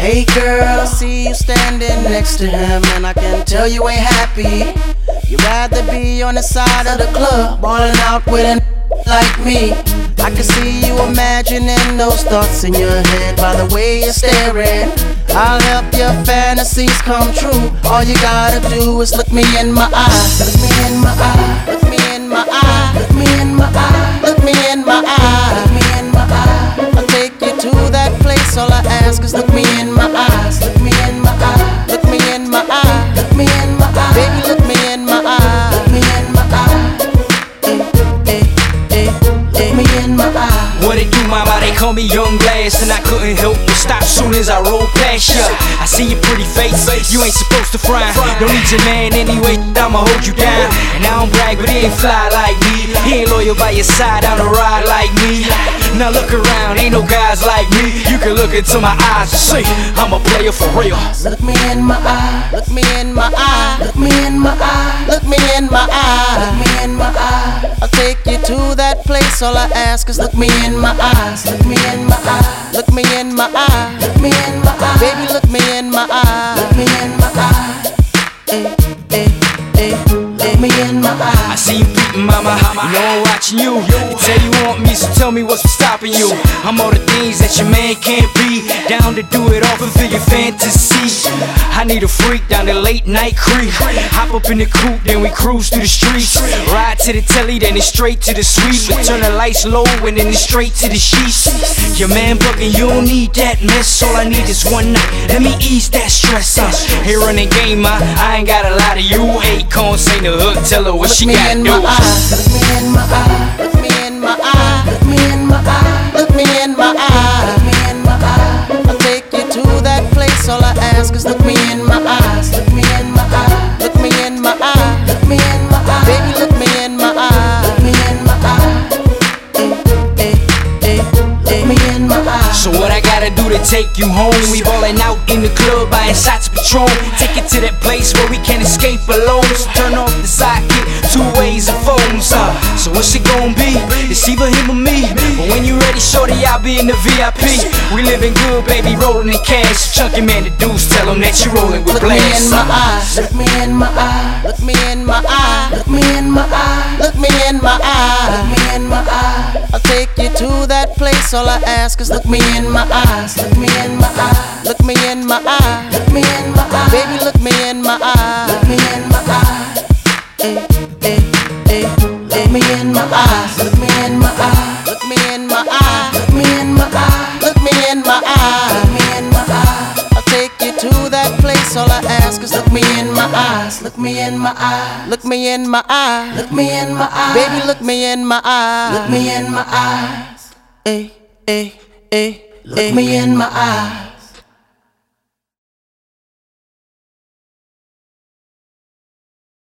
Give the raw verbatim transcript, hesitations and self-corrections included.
Hey girl, I see you standing next to him, and I can tell you ain't happy. You'd rather be on the side of the club, balling out with a like me. I can see you imagining those thoughts in your head by the way you're staring. I'll help your fantasies come true. All you gotta do is look me in my eye. Look me in my eye. Look me in my eye. Look me in my eye. Look me in my eye. Look me in my eye. I'll take you to that place. All I ask is look me in my eyes. Look me in my eye. Look me in my eye. Look me in my eye. Baby, look me in my eye. Look me in my eye. Hey, hey, hey, look me in my eye. What it do, mama? They call me Young Glass, and I couldn't help but stop soon as I rolled past ya. I see your pretty face, you ain't supposed to frown. Don't need your man anyway, I'ma hold you down. And I don't brag, but he ain't fly like me. He ain't loyal by your side on the ride like me. Now look around, ain't no guys like me. You can look into my eyes and see I'm a player for real. Look me in my eye, look me in my eye, look me in my eye, look me in my eye, look me in my eye. I'll take you to that place. All I ask is look me in my eyes, look me in my eye, look me in my eye, look me in my eye. Baby, look me in my eye, look me in my eye. Hey, hey, hey, look me in my eye. I see you beating, mama. You know I'm watching you. You tell you want me, so tell me what's stopping you. I'm all the things that your man can't be. Down to do it all, fulfill your fantasy. I need a freak down the late night creek. Hop up in the coupe, then we cruise through the streets. Ride to the telly, then it's straight to the suite. We turn the lights low, and then it's straight to the sheets. Your man bugging, you don't need that mess. All I need is one night, let me ease that stress. uh. Here running game, I, I ain't gotta lie to you. Akon ain't the hook, tell her what she gotta do. Look me in my eye, look me in my eye, look me in my eye, look me in my eye, look me in my eye. I'll take you to that place. All I ask is look me in my eyes, look me in my eye, look me in my eye, look me in my eye. Baby, look me in my eye, look me in my eye. Hey, hey, hey, look me in my eye. So what I gotta do to take you home? We ballin' out in the club, buying shots of Patron. Take it to that place where we can't escape alone. So turn off the sidekick, two ways of phones. Uh, so what's it gon' be? It's either him or me. But when you ready, shorty, I'll be in the V I P. We living good, baby, rolling in cash. Chunky man, the dudes tell them that you rolling with blast. Look me in my eye, look me in my eye, look me in my eye, look me in my eye, look me in my eye, look me in my eye. I'll take you to that place. All I ask is look me in my eyes, look me in my eye, look me in my eye, look me in my eye. Baby, look me in my eye, look me in my eye. Hey, hey, hey, look me in my eyes, look me in my eye, look me in my eye, look me in my eye, look me in my eye, look me in my eye. I'll take you to that place. All I ask is look me in my eyes, look me in my eye, look me in my eye, look me in my eye. Baby, look me in my eye, look me in my eyes. Hey, hey, hey, look me in my eye.